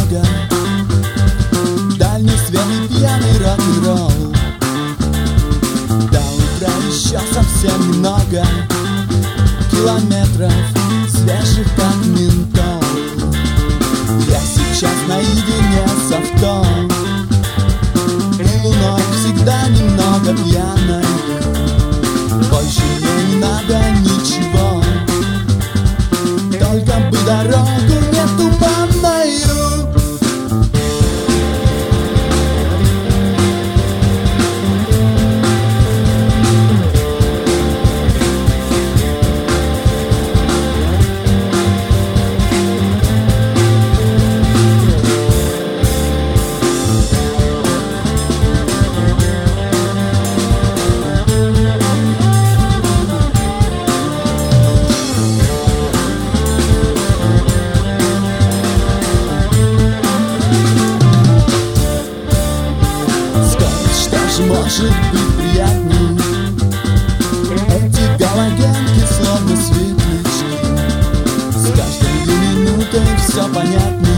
много. Дальний свет и пьяный рок-н-ролл. До утра еще совсем немного. Километров свежих как ментол. Я сейчас наедине с авто, и луной всегда немного пьяной. Больше мне не надо ничего, только бы дорогу не туманную. Может быть приятней. Эти галогенки словно светлячки, с каждой минутой все понятней.